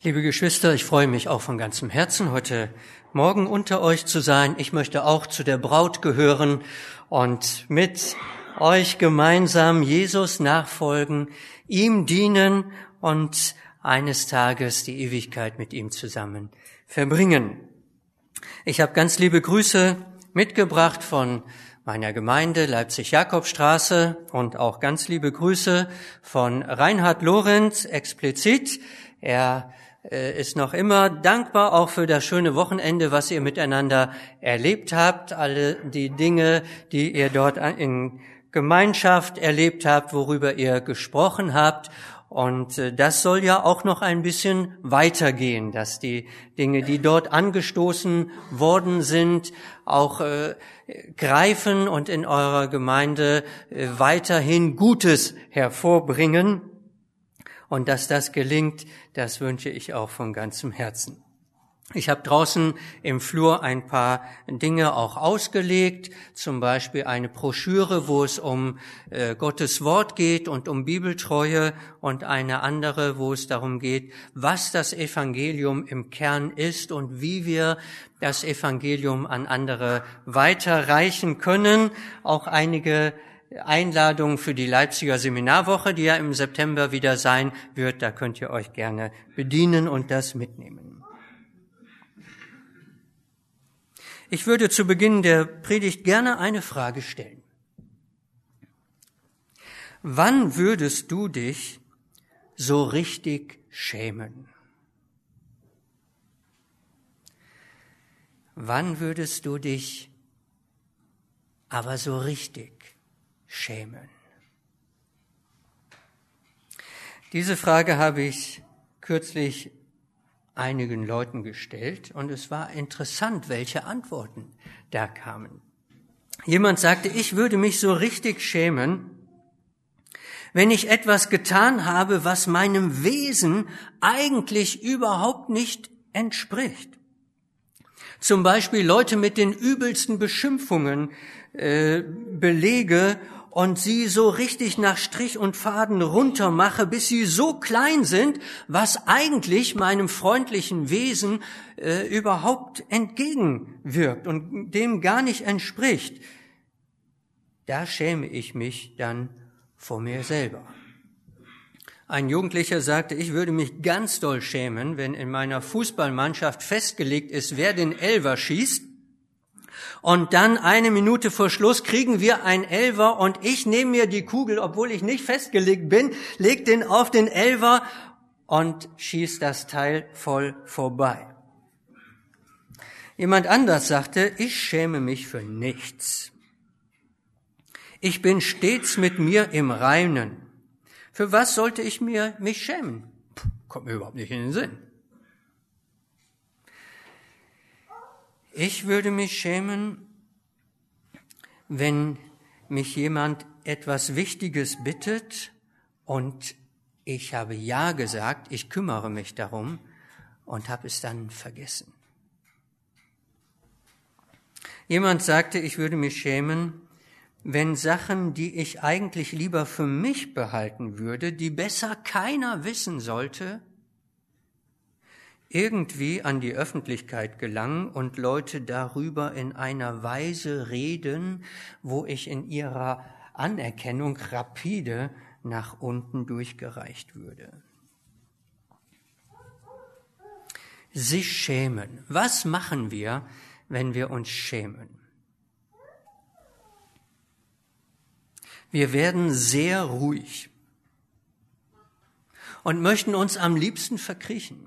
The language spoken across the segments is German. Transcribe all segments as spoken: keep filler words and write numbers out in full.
Liebe Geschwister, ich freue mich auch von ganzem Herzen, heute Morgen unter euch zu sein. Ich möchte auch zu der Braut gehören und mit euch gemeinsam Jesus nachfolgen, ihm dienen und eines Tages die Ewigkeit mit ihm zusammen verbringen. Ich habe ganz liebe Grüße mitgebracht von meiner Gemeinde Leipzig-Jakobstraße und auch ganz liebe Grüße von Reinhard Lorenz explizit. Er ist noch immer dankbar auch für das schöne Wochenende, was ihr miteinander erlebt habt, alle die Dinge, die ihr dort in Gemeinschaft erlebt habt, worüber ihr gesprochen habt. Und das soll ja auch noch ein bisschen weitergehen, dass die Dinge, die dort angestoßen worden sind, auch äh, greifen und in eurer Gemeinde äh, weiterhin Gutes hervorbringen. Und dass das gelingt, das wünsche ich auch von ganzem Herzen. Ich habe draußen im Flur ein paar Dinge auch ausgelegt, zum Beispiel eine Broschüre, wo es um äh, Gottes Wort geht und um Bibeltreue, und eine andere, wo es darum geht, was das Evangelium im Kern ist und wie wir das Evangelium an andere weiterreichen können. Auch einige Einladung für die Leipziger Seminarwoche, die ja im September wieder sein wird. Da könnt ihr euch gerne bedienen und das mitnehmen. Ich würde zu Beginn der Predigt gerne eine Frage stellen. Wann würdest du dich so richtig schämen? Wann würdest du dich aber so richtig schämen? Diese Frage habe ich kürzlich einigen Leuten gestellt und es war interessant, welche Antworten da kamen. Jemand sagte, ich würde mich so richtig schämen, wenn ich etwas getan habe, was meinem Wesen eigentlich überhaupt nicht entspricht. Zum Beispiel Leute mit den übelsten Beschimpfungen äh, belege und sie so richtig nach Strich und Faden runtermache, bis sie so klein sind, was eigentlich meinem freundlichen Wesen äh, überhaupt entgegenwirkt und dem gar nicht entspricht. Da schäme ich mich dann vor mir selber. Ein Jugendlicher sagte, ich würde mich ganz doll schämen, wenn in meiner Fußballmannschaft festgelegt ist, wer den Elfer schießt. Und dann eine Minute vor Schluss kriegen wir ein Elfer und ich nehme mir die Kugel, obwohl ich nicht festgelegt bin, leg den auf den Elfer und schieß das Teil voll vorbei. Jemand anders sagte, ich schäme mich für nichts. Ich bin stets mit mir im Reinen. Für was sollte ich mir mich schämen? Puh, kommt mir überhaupt nicht in den Sinn. Ich würde mich schämen, wenn mich jemand etwas Wichtiges bittet und ich habe ja gesagt, ich kümmere mich darum und habe es dann vergessen. Jemand sagte, ich würde mich schämen, wenn Sachen, die ich eigentlich lieber für mich behalten würde, die besser keiner wissen sollte, irgendwie an die Öffentlichkeit gelangen und Leute darüber in einer Weise reden, wo ich in ihrer Anerkennung rapide nach unten durchgereicht würde. Sich schämen. Was machen wir, wenn wir uns schämen? Wir werden sehr ruhig und möchten uns am liebsten verkriechen,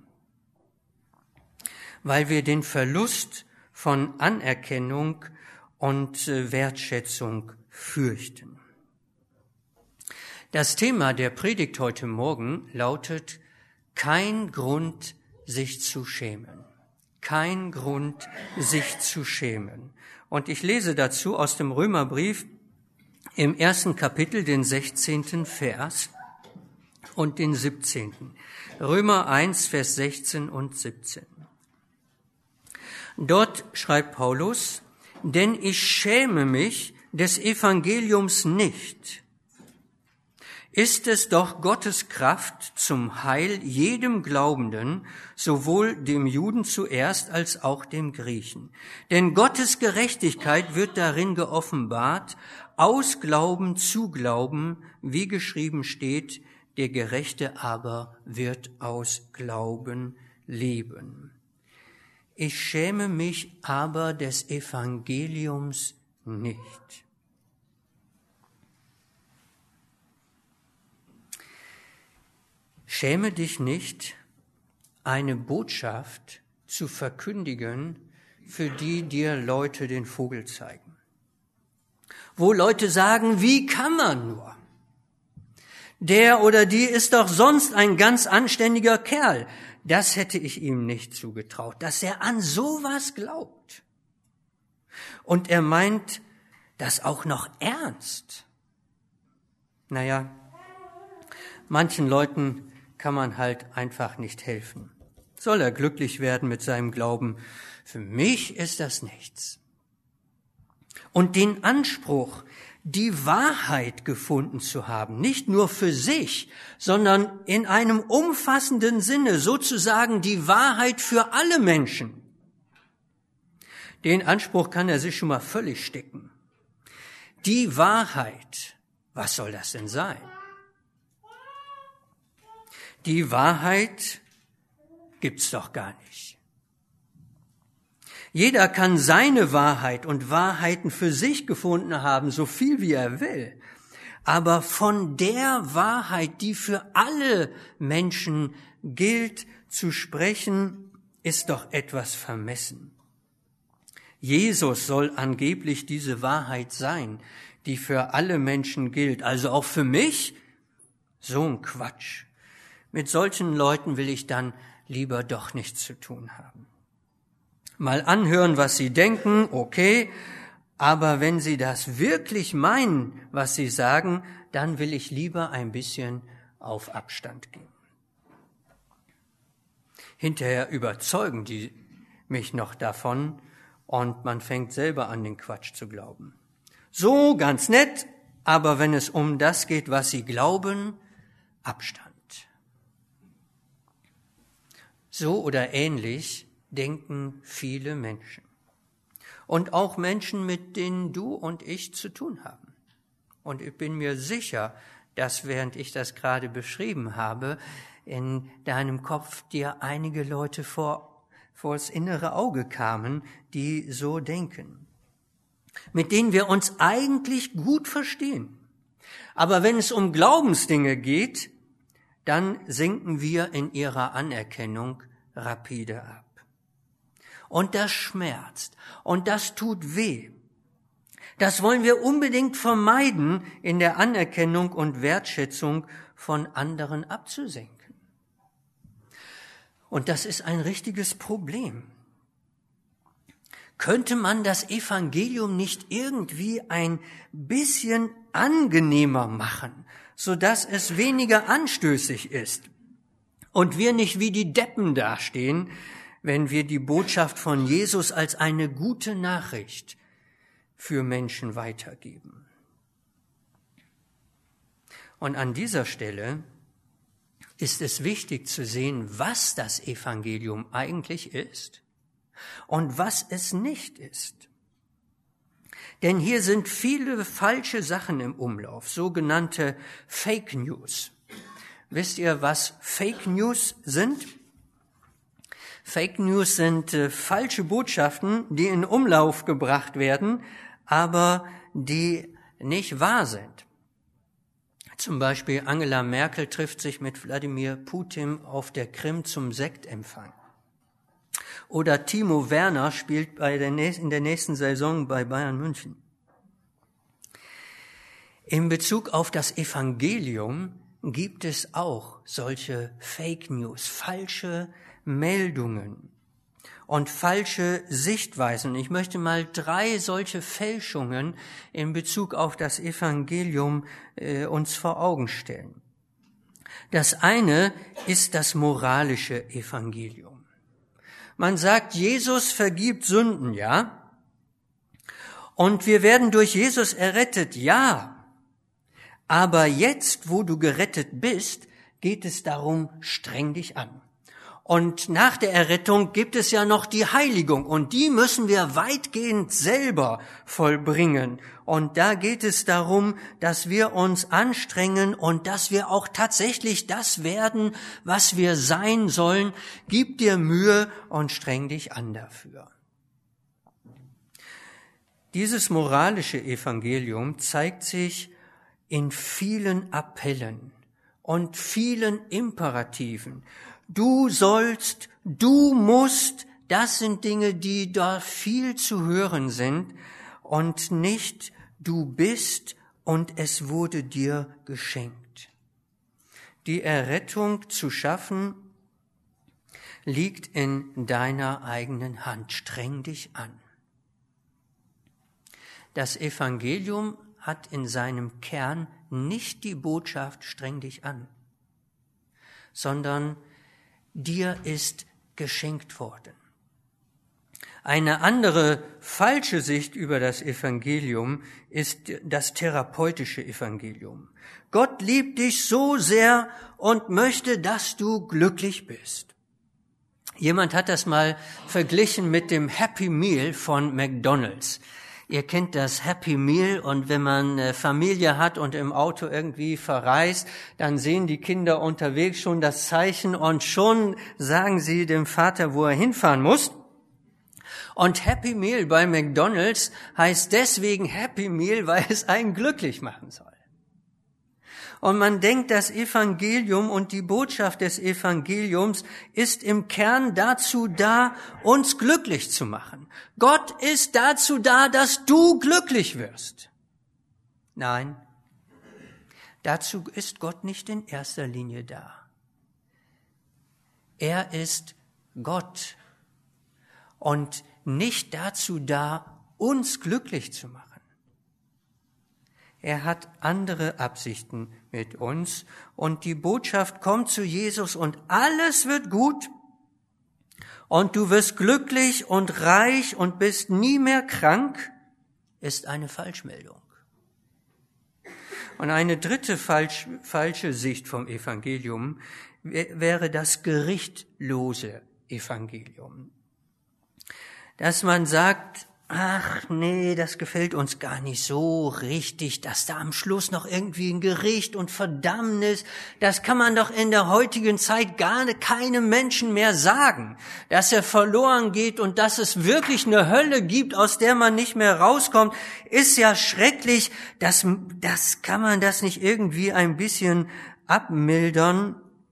weil wir den Verlust von Anerkennung und Wertschätzung fürchten. Das Thema der Predigt heute Morgen lautet: Kein Grund, sich zu schämen. Kein Grund, sich zu schämen. Und ich lese dazu aus dem Römerbrief im ersten Kapitel den sechzehnten Vers und den siebzehnten. Römer eins, Vers sechzehn und siebzehn. Dort schreibt Paulus, denn ich schäme mich des Evangeliums nicht. ist es doch Gottes Kraft zum Heil jedem Glaubenden, sowohl dem Juden zuerst als auch dem Griechen. Denn Gottes Gerechtigkeit wird darin geoffenbart, aus Glauben zu Glauben, wie geschrieben steht, der Gerechte aber wird aus Glauben leben. Ich schäme mich aber des Evangeliums nicht. Schäme dich nicht, eine Botschaft zu verkündigen, für die dir Leute den Vogel zeigen. Wo Leute sagen, wie kann man nur? Der oder die ist doch sonst ein ganz anständiger Kerl. Das hätte ich ihm nicht zugetraut, dass er an sowas glaubt. Und er meint das auch noch ernst. Naja, manchen Leuten kann man halt einfach nicht helfen. Soll er glücklich werden mit seinem Glauben? Für mich ist das nichts. Und den Anspruch, die Wahrheit gefunden zu haben, nicht nur für sich, sondern in einem umfassenden Sinne, sozusagen die Wahrheit für alle Menschen. Den Anspruch kann er sich schon mal völlig stecken. Die Wahrheit, was soll das denn sein? Die Wahrheit gibt's doch gar nicht. Jeder kann seine Wahrheit und Wahrheiten für sich gefunden haben, so viel wie er will. Aber von der Wahrheit, die für alle Menschen gilt, zu sprechen, ist doch etwas vermessen. Jesus soll angeblich diese Wahrheit sein, die für alle Menschen gilt, also auch für mich? So ein Quatsch. Mit solchen Leuten will ich dann lieber doch nichts zu tun haben. Mal anhören, was sie denken, okay, aber wenn sie das wirklich meinen, was sie sagen, dann will ich lieber ein bisschen auf Abstand gehen. Hinterher überzeugen die mich noch davon und man fängt selber an, den Quatsch zu glauben. So, ganz nett, aber wenn es um das geht, was sie glauben, Abstand. So oder ähnlich denken viele Menschen. Und auch Menschen, mit denen du und ich zu tun haben. Und ich bin mir sicher, dass während ich das gerade beschrieben habe, in deinem Kopf dir einige Leute vor, vor das innere Auge kamen, die so denken. Mit denen wir uns eigentlich gut verstehen. Aber wenn es um Glaubensdinge geht, dann sinken wir in ihrer Anerkennung rapide ab. Und das schmerzt und das tut weh. Das wollen wir unbedingt vermeiden, in der Anerkennung und Wertschätzung von anderen abzusenken. Und das ist ein richtiges Problem. Könnte man das Evangelium nicht irgendwie ein bisschen angenehmer machen, sodass es weniger anstößig ist und wir nicht wie die Deppen dastehen, wenn wir die Botschaft von Jesus als eine gute Nachricht für Menschen weitergeben? Und an dieser Stelle ist es wichtig zu sehen, was das Evangelium eigentlich ist und was es nicht ist. Denn hier sind viele falsche Sachen im Umlauf, sogenannte Fake News. Wisst ihr, was Fake News sind? Fake News sind äh, falsche Botschaften, die in Umlauf gebracht werden, aber die nicht wahr sind. Zum Beispiel Angela Merkel trifft sich mit Wladimir Putin auf der Krim zum Sektempfang. Oder Timo Werner spielt bei der nächsten, in der nächsten Saison bei Bayern München. In Bezug auf das Evangelium gibt es auch solche Fake News, falsche Meldungen und falsche Sichtweisen. Ich möchte mal drei solche Fälschungen in Bezug auf das Evangelium äh, uns vor Augen stellen. Das eine ist das moralische Evangelium. Man sagt, Jesus vergibt Sünden, ja? Und wir werden durch Jesus errettet, ja. Aber jetzt, wo du gerettet bist, geht es darum, streng dich an. Und nach der Errettung gibt es ja noch die Heiligung und die müssen wir weitgehend selber vollbringen. Und da geht es darum, dass wir uns anstrengen und dass wir auch tatsächlich das werden, was wir sein sollen. Gib dir Mühe und streng dich an dafür. Dieses moralische Evangelium zeigt sich in vielen Appellen und vielen Imperativen. Du sollst, du musst, das sind Dinge, die da viel zu hören sind und nicht du bist und es wurde dir geschenkt. Die Errettung zu schaffen liegt in deiner eigenen Hand. Streng dich an. Das Evangelium hat in seinem Kern nicht die Botschaft, streng dich an, sondern dir ist geschenkt worden. Eine andere falsche Sicht über das Evangelium ist das therapeutische Evangelium. Gott liebt dich so sehr und möchte, dass du glücklich bist. Jemand hat das mal verglichen mit dem Happy Meal von McDonald's. Ihr kennt das Happy Meal und wenn man eine Familie hat und im Auto irgendwie verreist, dann sehen die Kinder unterwegs schon das Zeichen und schon sagen sie dem Vater, wo er hinfahren muss. Und Happy Meal bei McDonald's heißt deswegen Happy Meal, weil es einen glücklich machen soll. Und man denkt, das Evangelium und die Botschaft des Evangeliums ist im Kern dazu da, uns glücklich zu machen. Gott ist dazu da, dass du glücklich wirst. Nein, dazu ist Gott nicht in erster Linie da. Er ist Gott und nicht dazu da, uns glücklich zu machen. Er hat andere Absichten mit uns und die Botschaft kommt zu Jesus und alles wird gut und du wirst glücklich und reich und bist nie mehr krank, ist eine Falschmeldung. Und eine dritte falsch, falsche Sicht vom Evangelium wäre das gerichtlose Evangelium. Dass man sagt, ach nee, das gefällt uns gar nicht so richtig, dass da am Schluss noch irgendwie ein Gericht und Verdammnis, das kann man doch in der heutigen Zeit gar keinem Menschen mehr sagen, dass er verloren geht und dass es wirklich eine Hölle gibt, aus der man nicht mehr rauskommt, ist ja schrecklich, das, das kann man das nicht irgendwie ein bisschen abmildern.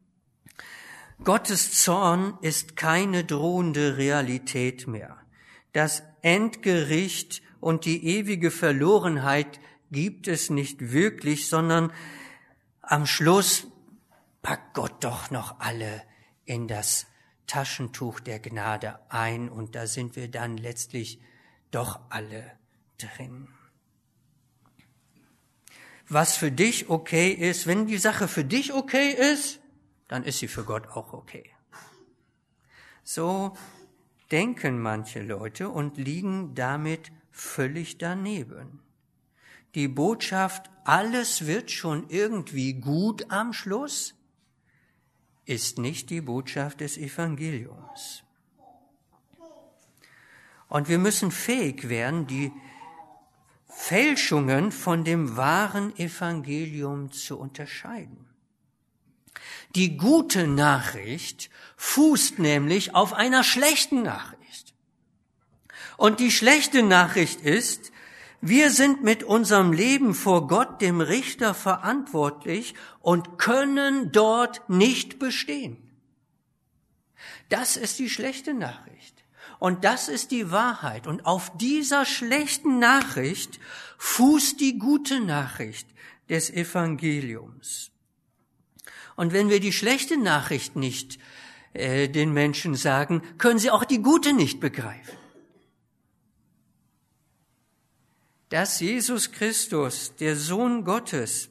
Gottes Zorn ist keine drohende Realität mehr. Das Endgericht und die ewige Verlorenheit gibt es nicht wirklich, sondern am Schluss packt Gott doch noch alle in das Taschentuch der Gnade ein und da sind wir dann letztlich doch alle drin. Was für dich okay ist, wenn die Sache für dich okay ist, dann ist sie für Gott auch okay. So denken manche Leute und liegen damit völlig daneben. Die Botschaft, alles wird schon irgendwie gut am Schluss, ist nicht die Botschaft des Evangeliums. Und wir müssen fähig werden, die Fälschungen von dem wahren Evangelium zu unterscheiden. Die gute Nachricht fußt nämlich auf einer schlechten Nachricht. Und die schlechte Nachricht ist, wir sind mit unserem Leben vor Gott, dem Richter, verantwortlich und können dort nicht bestehen. Das ist die schlechte Nachricht. Und das ist die Wahrheit. Und auf dieser schlechten Nachricht fußt die gute Nachricht des Evangeliums. Und wenn wir die schlechte Nachricht nicht äh, den Menschen sagen, können sie auch die gute nicht begreifen. Dass Jesus Christus, der Sohn Gottes,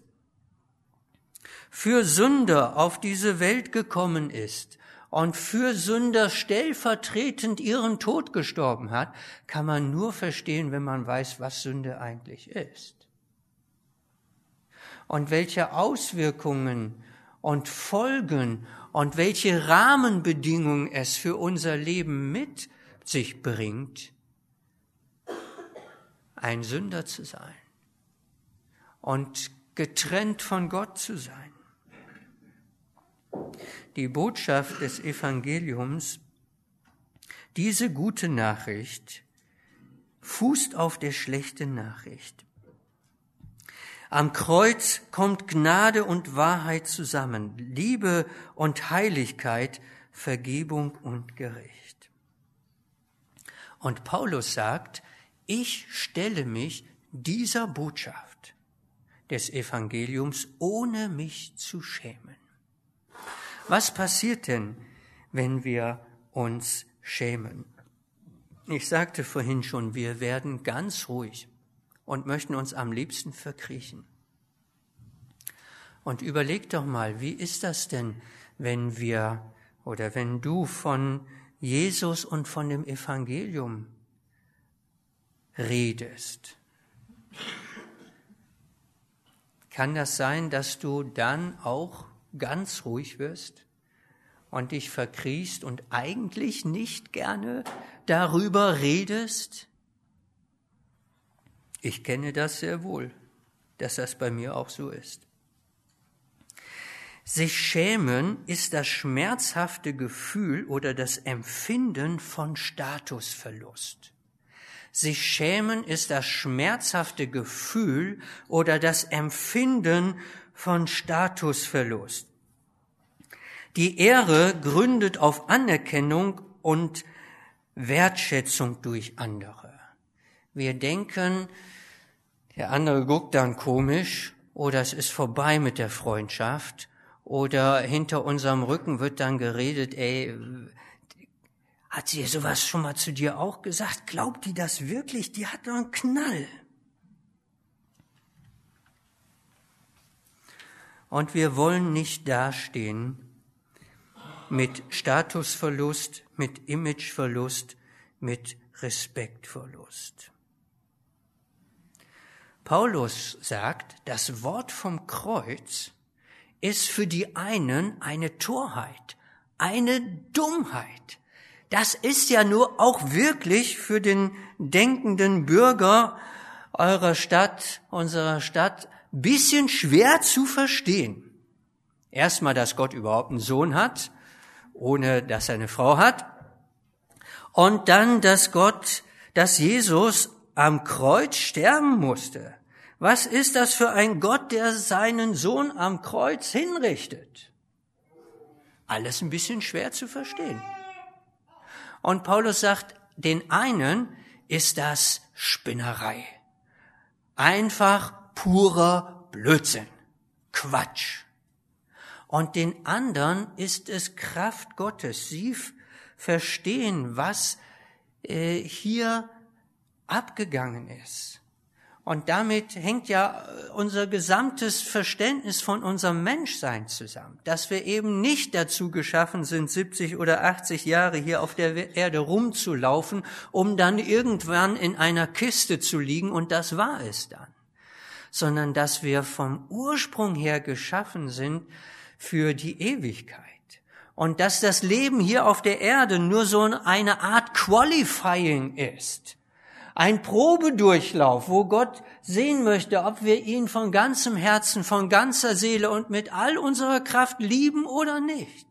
für Sünder auf diese Welt gekommen ist und für Sünder stellvertretend ihren Tod gestorben hat, kann man nur verstehen, wenn man weiß, was Sünde eigentlich ist. und welche Auswirkungen und Folgen und welche Rahmenbedingungen es für unser Leben mit sich bringt, ein Sünder zu sein und getrennt von Gott zu sein. Die Botschaft des Evangeliums, diese gute Nachricht, fußt auf der schlechten Nachricht. Am Kreuz kommt Gnade und Wahrheit zusammen, Liebe und Heiligkeit, Vergebung und Gericht. Und Paulus sagt, ich stelle mich dieser Botschaft des Evangeliums, ohne mich zu schämen. Was passiert denn, wenn wir uns schämen? Ich sagte vorhin schon, wir werden ganz ruhig und möchten uns am liebsten verkriechen. Und überleg doch mal, wie ist das denn, wenn wir oder wenn du von Jesus und von dem Evangelium redest? Kann das sein, dass du dann auch ganz ruhig wirst und dich verkriechst und eigentlich nicht gerne darüber redest? Ich kenne das sehr wohl, dass das bei mir auch so ist. Sich schämen ist das schmerzhafte Gefühl oder das Empfinden von Statusverlust. Sich schämen ist das schmerzhafte Gefühl oder das Empfinden von Statusverlust. Die Ehre gründet auf Anerkennung und Wertschätzung durch andere. Wir denken, der andere guckt dann komisch oder es ist vorbei mit der Freundschaft oder hinter unserem Rücken wird dann geredet, ey, hat sie sowas schon mal zu dir auch gesagt? Glaubt die das wirklich? Die hat doch einen Knall. Und wir wollen nicht dastehen mit Statusverlust, mit Imageverlust, mit Respektverlust. Paulus sagt, das Wort vom Kreuz ist für die einen eine Torheit, eine Dummheit. Das ist ja nur auch wirklich für den denkenden Bürger eurer Stadt, unserer Stadt, bisschen schwer zu verstehen. Erstmal, dass Gott überhaupt einen Sohn hat, ohne dass er eine Frau hat. Und dann, dass Gott, dass Jesus am Kreuz sterben musste. Was ist das für ein Gott, der seinen Sohn am Kreuz hinrichtet? Alles ein bisschen schwer zu verstehen. Und Paulus sagt, den einen ist das Spinnerei. Einfach purer Blödsinn, Quatsch. Und den anderen ist es Kraft Gottes. Sie verstehen, was äh, hier abgegangen ist. Und damit hängt ja unser gesamtes Verständnis von unserem Menschsein zusammen, dass wir eben nicht dazu geschaffen sind, siebzig oder achtzig Jahre hier auf der Erde rumzulaufen, um dann irgendwann in einer Kiste zu liegen und das war es dann, sondern dass wir vom Ursprung her geschaffen sind für die Ewigkeit. Und dass das Leben hier auf der Erde nur so eine Art Qualifying ist. Ein Probedurchlauf, wo Gott sehen möchte, ob wir ihn von ganzem Herzen, von ganzer Seele und mit all unserer Kraft lieben oder nicht.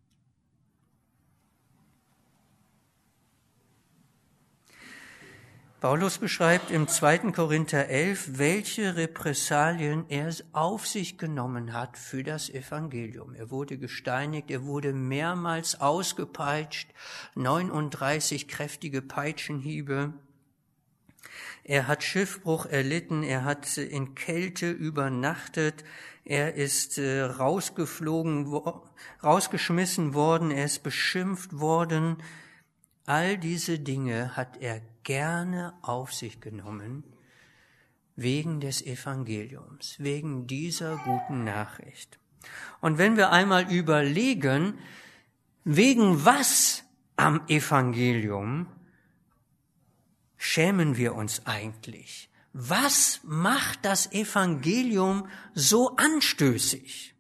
Paulus beschreibt im zweiten Korinther elf, welche Repressalien er auf sich genommen hat für das Evangelium. Er wurde gesteinigt, er wurde mehrmals ausgepeitscht, neununddreißig kräftige Peitschenhiebe. Er hat Schiffbruch erlitten, er hat in Kälte übernachtet, er ist äh, rausgeflogen, wo, rausgeschmissen worden, er ist beschimpft worden. All diese Dinge hat er gerne auf sich genommen, wegen des Evangeliums, wegen dieser guten Nachricht. Und wenn wir einmal überlegen, wegen was am Evangelium schämen wir uns eigentlich? was macht das Evangelium so anstößig?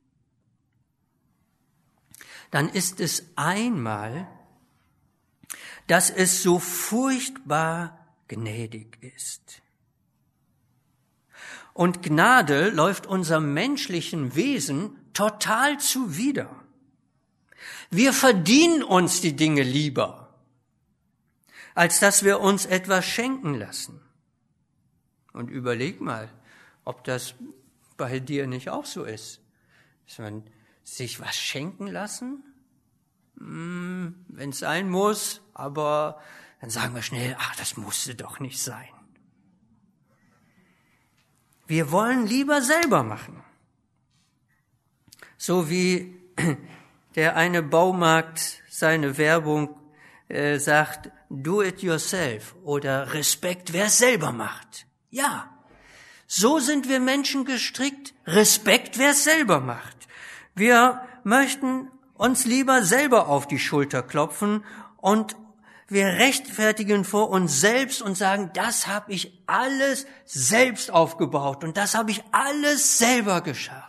Dann ist es einmal, dass es so furchtbar gnädig ist. Und Gnade läuft unserem menschlichen Wesen total zuwider. Wir verdienen uns die Dinge lieber, als dass wir uns etwas schenken lassen. Und überleg mal, ob das bei dir nicht auch so ist. Dass man sich was schenken lassen, hm, wenn es sein muss, aber dann sagen wir schnell, ach, das musste doch nicht sein. Wir wollen lieber selber machen. So wie der eine Baumarkt seine Werbung äh, sagt, do it yourself oder Respekt, wer es selber macht. Ja, so sind wir Menschen gestrickt, Respekt, wer es selber macht. Wir möchten uns lieber selber auf die Schulter klopfen und wir rechtfertigen vor uns selbst und sagen, das habe ich alles selbst aufgebaut und das habe ich alles selber geschafft.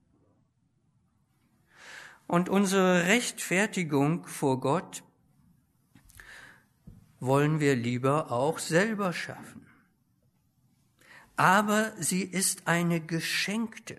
Und unsere Rechtfertigung vor Gott wollen wir lieber auch selber schaffen. Aber sie ist eine geschenkte,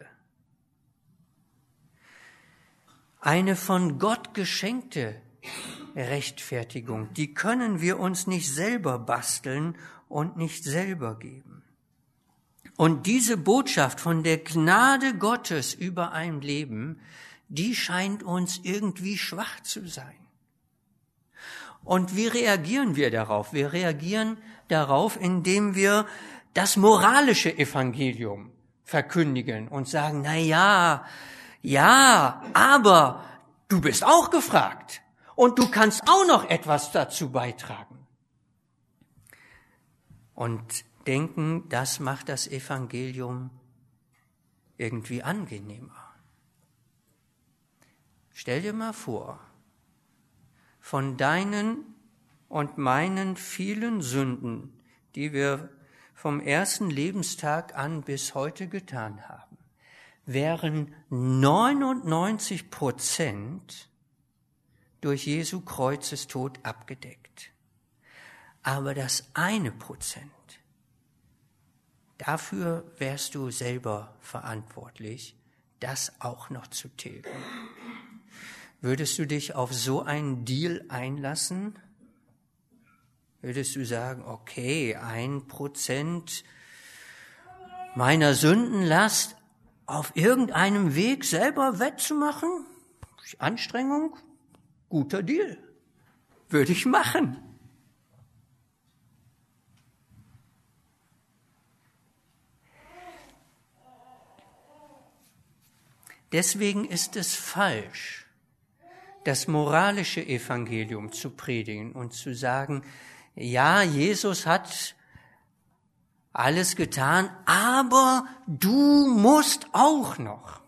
eine von Gott geschenkte Rechtfertigung. Die können wir uns nicht selber basteln und nicht selber geben. Und diese Botschaft von der Gnade Gottes über ein Leben, die scheint uns irgendwie schwach zu sein. Und wie reagieren wir darauf? Wir reagieren darauf, indem wir das moralische Evangelium verkündigen und sagen, na ja, ja, aber du bist auch gefragt und du kannst auch noch etwas dazu beitragen. Und denken, das macht das Evangelium irgendwie angenehmer. Stell dir mal vor, von deinen und meinen vielen Sünden, die wir vom ersten Lebenstag an bis heute getan haben, wären neunundneunzig Prozent durch Jesu Kreuzestod abgedeckt. Aber das eine Prozent, dafür wärst du selber verantwortlich, das auch noch zu tilgen. Würdest du dich auf so einen Deal einlassen? Würdest du sagen, okay, ein Prozent meiner Sündenlast auf irgendeinem Weg selber wettzumachen? Anstrengung? Guter Deal. Würde ich machen. Deswegen ist es falsch, das moralische Evangelium zu predigen und zu sagen, ja, Jesus hat alles getan, aber du musst auch noch.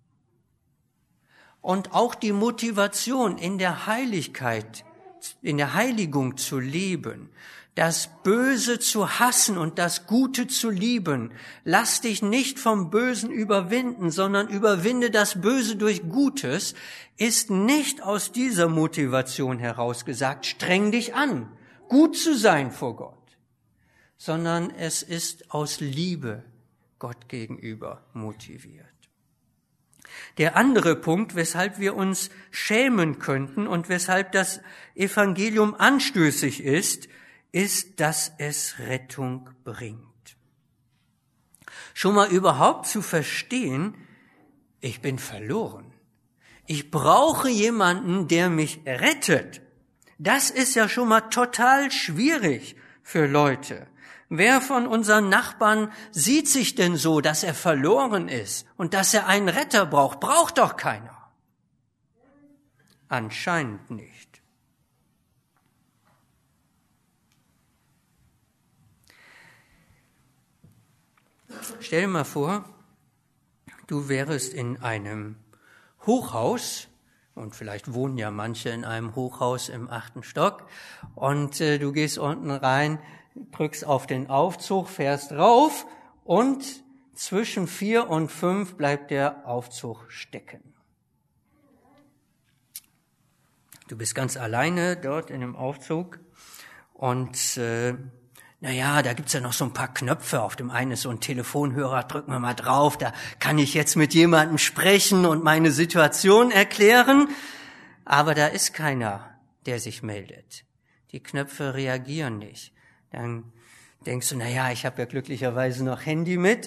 Und auch die Motivation in der Heiligkeit, in der Heiligung zu leben, das Böse zu hassen und das Gute zu lieben. Lass dich nicht vom Bösen überwinden, sondern überwinde das Böse durch Gutes, ist nicht aus dieser Motivation herausgesagt, streng dich an, gut zu sein vor Gott, sondern es ist aus Liebe Gott gegenüber motiviert. Der andere Punkt, weshalb wir uns schämen könnten und weshalb das Evangelium anstößig ist, ist, dass es Rettung bringt. Schon mal überhaupt zu verstehen, ich bin verloren. Ich brauche jemanden, der mich rettet. Das ist ja schon mal total schwierig für Leute. Wer von unseren Nachbarn sieht sich denn so, dass er verloren ist und dass er einen Retter braucht? Braucht doch keiner. Anscheinend nicht. Stell dir mal vor, du wärst in einem Hochhaus Und vielleicht wohnen ja manche in einem Hochhaus im achten Stock. Und äh, du gehst unten rein, drückst auf den Aufzug, fährst rauf und zwischen vier und fünf bleibt der Aufzug stecken. Du bist ganz alleine dort in dem Aufzug und äh, naja, da gibt's ja noch so ein paar Knöpfe. Auf dem einen ist so ein Telefonhörer, drücken wir mal drauf, da kann ich jetzt mit jemandem sprechen und meine Situation erklären. Aber da ist keiner, der sich meldet. Die Knöpfe reagieren nicht. Dann denkst du, naja, ich habe ja glücklicherweise noch Handy mit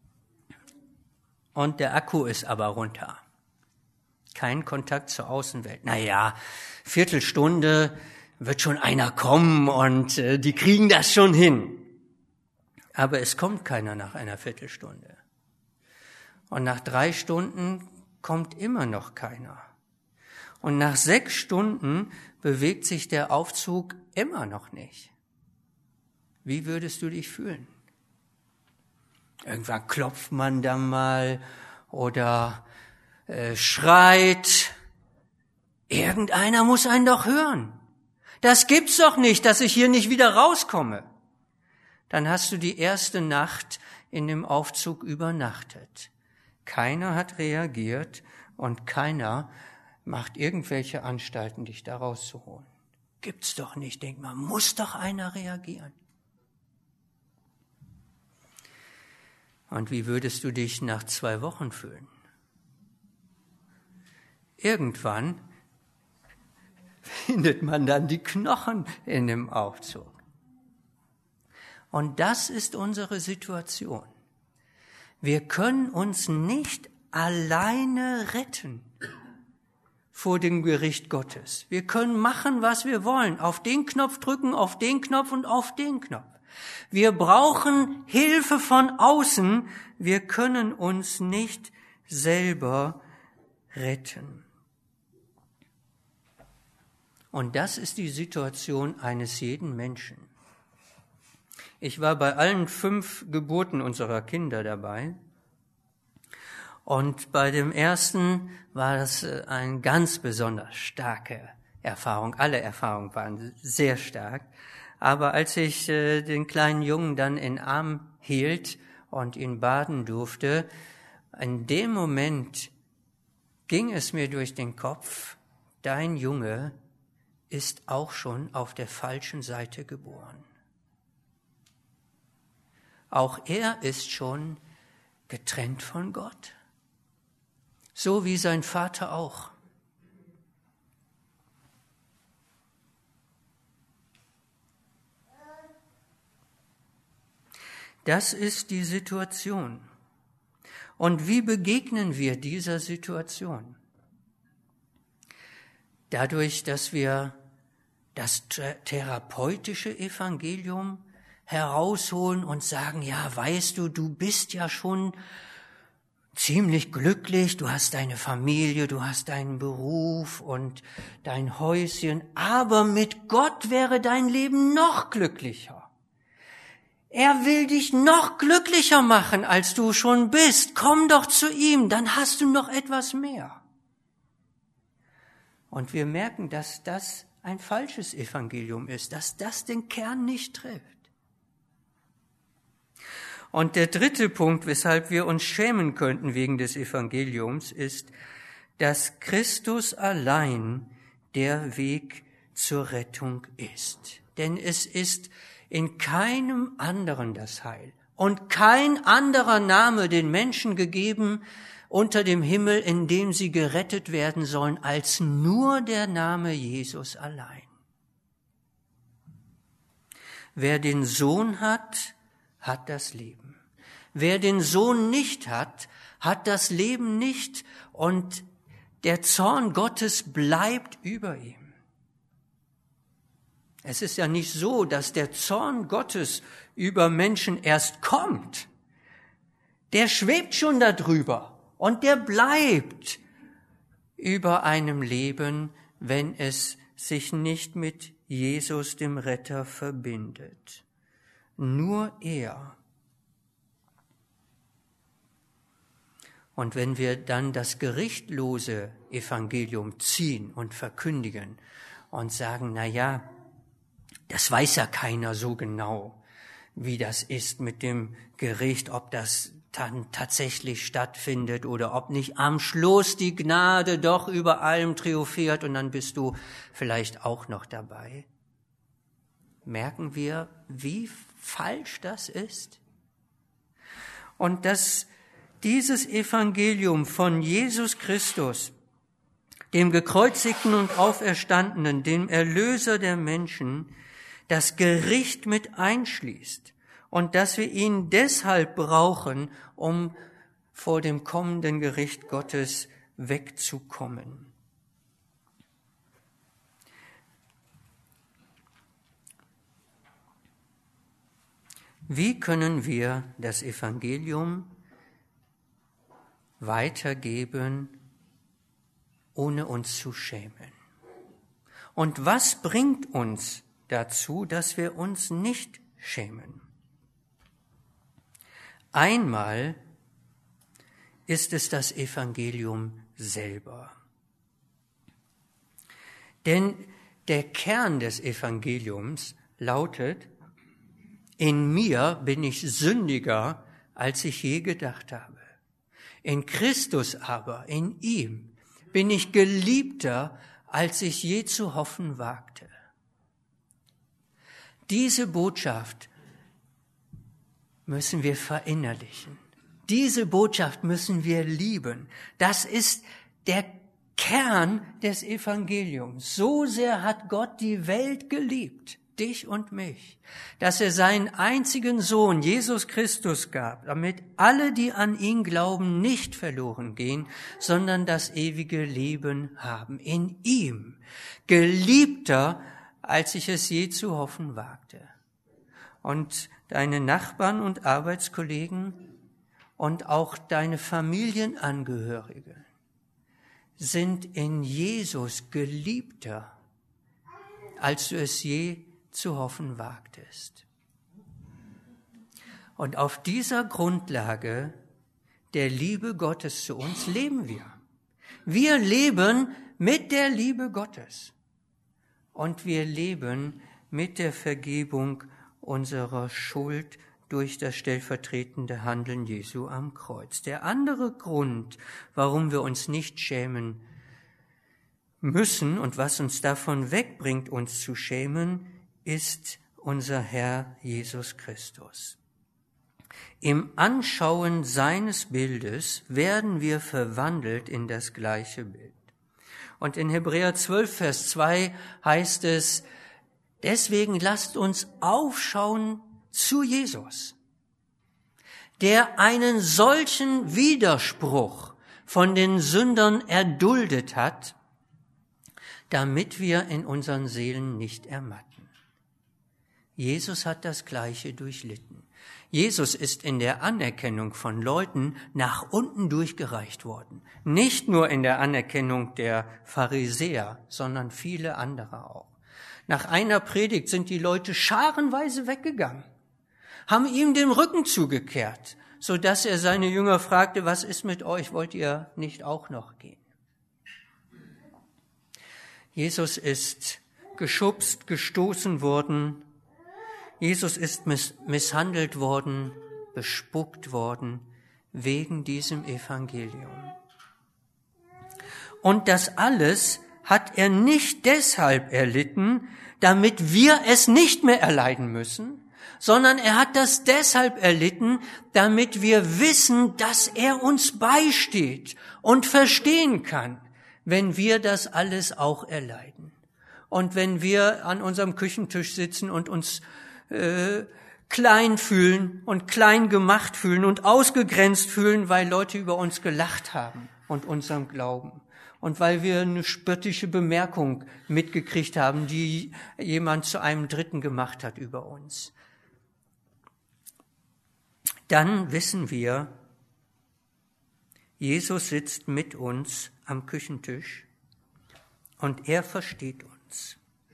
und der Akku ist aber runter. Kein Kontakt zur Außenwelt. Naja, Viertelstunde wird schon einer kommen und äh, die kriegen das schon hin. Aber es kommt keiner nach einer Viertelstunde. Und nach drei Stunden kommt immer noch keiner. Und nach sechs Stunden bewegt sich der Aufzug immer noch nicht. Wie würdest du dich fühlen? Irgendwann klopft man dann mal oder äh, schreit. Irgendeiner muss einen doch hören. Das gibt's doch nicht, dass ich hier nicht wieder rauskomme. Dann hast du die erste Nacht in dem Aufzug übernachtet. Keiner hat reagiert und keiner macht irgendwelche Anstalten, dich da rauszuholen. Gibt's doch nicht. Denk mal, muss doch einer reagieren. Und wie würdest du dich nach zwei Wochen fühlen? Irgendwann findet man dann die Knochen in dem Aufzug. Und das ist unsere Situation. Wir können uns nicht alleine retten vor dem Gericht Gottes. Wir können machen, was wir wollen. Auf den Knopf drücken, auf den Knopf und auf den Knopf. Wir brauchen Hilfe von außen. Wir können uns nicht selber retten. Und das ist die Situation eines jeden Menschen. Ich war bei allen fünf Geburten unserer Kinder dabei. Und bei dem ersten war das eine ganz besonders starke Erfahrung. Alle Erfahrungen waren sehr stark. Aber als ich den kleinen Jungen dann in den Arm hielt und ihn baden durfte, in dem Moment ging es mir durch den Kopf, dein Junge ist auch schon auf der falschen Seite geboren. Auch er ist schon getrennt von Gott, so wie sein Vater auch. Das ist die Situation. Und wie begegnen wir dieser Situation? Dadurch, dass wir das therapeutische Evangelium herausholen und sagen, ja, weißt du, du bist ja schon ziemlich glücklich, du hast deine Familie, du hast deinen Beruf und dein Häuschen, aber mit Gott wäre dein Leben noch glücklicher. Er will dich noch glücklicher machen, als du schon bist. Komm doch zu ihm, dann hast du noch etwas mehr. Und wir merken, dass das ein falsches Evangelium ist, dass das den Kern nicht trifft. Und der dritte Punkt, weshalb wir uns schämen könnten wegen des Evangeliums, ist, dass Christus allein der Weg zur Rettung ist. Denn es ist in keinem anderen das Heil und kein anderer Name den Menschen gegeben unter dem Himmel, in dem sie gerettet werden sollen, als nur der Name Jesus allein. Wer den Sohn hat, hat das Leben. Wer den Sohn nicht hat, hat das Leben nicht und der Zorn Gottes bleibt über ihm. Es ist ja nicht so, dass der Zorn Gottes über Menschen erst kommt. Der schwebt schon darüber. Und der bleibt über einem Leben, wenn es sich nicht mit Jesus, dem Retter, verbindet. Nur er. Und wenn wir dann das gerichtlose Evangelium ziehen und verkündigen und sagen, na ja, das weiß ja keiner so genau, wie das ist mit dem Gericht, ob das dann tatsächlich stattfindet oder ob nicht am Schluss die Gnade doch über allem triumphiert und dann bist du vielleicht auch noch dabei. Merken wir, wie falsch das ist? Und dass dieses Evangelium von Jesus Christus, dem Gekreuzigten und Auferstandenen, dem Erlöser der Menschen, das Gericht mit einschließt und dass wir ihn deshalb brauchen, um vor dem kommenden Gericht Gottes wegzukommen. Wie können wir das Evangelium weitergeben, ohne uns zu schämen? Und was bringt uns dazu, dass wir uns nicht schämen? Einmal ist es das Evangelium selber. Denn der Kern des Evangeliums lautet: In mir bin ich sündiger, als ich je gedacht habe. In Christus aber, in ihm, bin ich geliebter, als ich je zu hoffen wagte. Diese Botschaft müssen wir verinnerlichen. Diese Botschaft müssen wir lieben. Das ist der Kern des Evangeliums. So sehr hat Gott die Welt geliebt, dich und mich, dass er seinen einzigen Sohn, Jesus Christus, gab, damit alle, die an ihn glauben, nicht verloren gehen, sondern das ewige Leben haben. In ihm, geliebter, als ich es je zu hoffen wagte. Und deine Nachbarn und Arbeitskollegen und auch deine Familienangehörige sind in Jesus geliebter, als du es je zu hoffen wagtest. Und auf dieser Grundlage der Liebe Gottes zu uns leben wir. Wir leben mit der Liebe Gottes. Und wir leben mit der Vergebung unserer Schuld durch das stellvertretende Handeln Jesu am Kreuz. Der andere Grund, warum wir uns nicht schämen müssen und was uns davon wegbringt, uns zu schämen, ist unser Herr Jesus Christus. Im Anschauen seines Bildes werden wir verwandelt in das gleiche Bild. Und in Hebräer zwölf, Vers zwei heißt es: Deswegen lasst uns aufschauen zu Jesus, der einen solchen Widerspruch von den Sündern erduldet hat, damit wir in unseren Seelen nicht ermatten. Jesus hat das Gleiche durchlitten. Jesus ist in der Anerkennung von Leuten nach unten durchgereicht worden. Nicht nur in der Anerkennung der Pharisäer, sondern viele andere auch. Nach einer Predigt sind die Leute scharenweise weggegangen, haben ihm den Rücken zugekehrt, so dass er seine Jünger fragte: Was ist mit euch? Wollt ihr nicht auch noch gehen? Jesus ist geschubst, gestoßen worden. Jesus ist miss- misshandelt worden, bespuckt worden, wegen diesem Evangelium. Und das alles hat er nicht deshalb erlitten, damit wir es nicht mehr erleiden müssen, sondern er hat das deshalb erlitten, damit wir wissen, dass er uns beisteht und verstehen kann, wenn wir das alles auch erleiden. Und wenn wir an unserem Küchentisch sitzen und uns äh, klein fühlen und klein gemacht fühlen und ausgegrenzt fühlen, weil Leute über uns gelacht haben und unserem Glauben. Und weil wir eine spöttische Bemerkung mitgekriegt haben, die jemand zu einem Dritten gemacht hat über uns. Dann wissen wir, Jesus sitzt mit uns am Küchentisch und er versteht uns.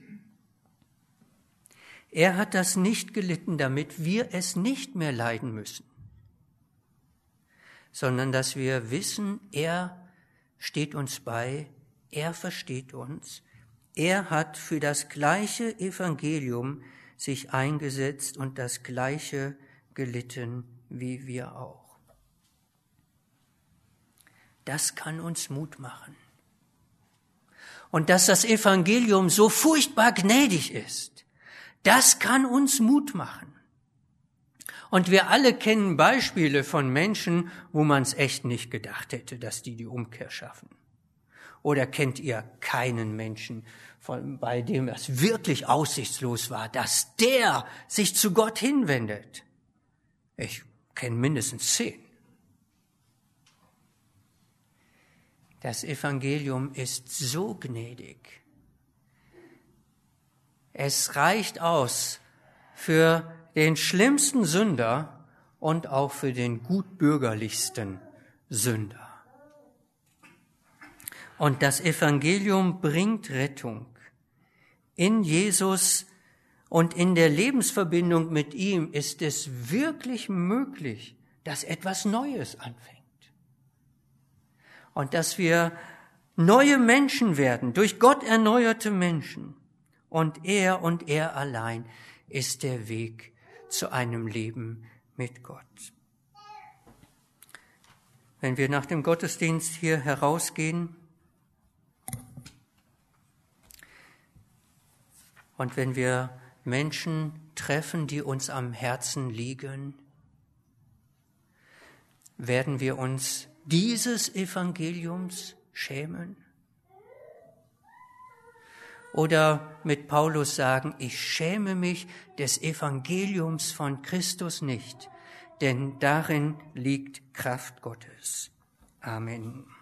Er hat das nicht gelitten, damit wir es nicht mehr leiden müssen, sondern dass wir wissen, er steht uns bei, er versteht uns, er hat für das gleiche Evangelium sich eingesetzt und das gleiche gelitten wie wir auch. Das kann uns Mut machen. Und dass das Evangelium so furchtbar gnädig ist, das kann uns Mut machen. Und wir alle kennen Beispiele von Menschen, wo man es echt nicht gedacht hätte, dass die die Umkehr schaffen. Oder kennt ihr keinen Menschen, von, bei dem es wirklich aussichtslos war, dass der sich zu Gott hinwendet? Ich kenne mindestens zehn. Das Evangelium ist so gnädig. Es reicht aus für den schlimmsten Sünder und auch für den gutbürgerlichsten Sünder. Und das Evangelium bringt Rettung. In Jesus und in der Lebensverbindung mit ihm ist es wirklich möglich, dass etwas Neues anfängt. Und dass wir neue Menschen werden, durch Gott erneuerte Menschen. Und er und er allein ist der Weg zu einem Leben mit Gott. Wenn wir nach dem Gottesdienst hier herausgehen und wenn wir Menschen treffen, die uns am Herzen liegen, werden wir uns dieses Evangeliums schämen? Oder mit Paulus sagen, ich schäme mich des Evangeliums von Christus nicht, denn darin liegt Kraft Gottes. Amen.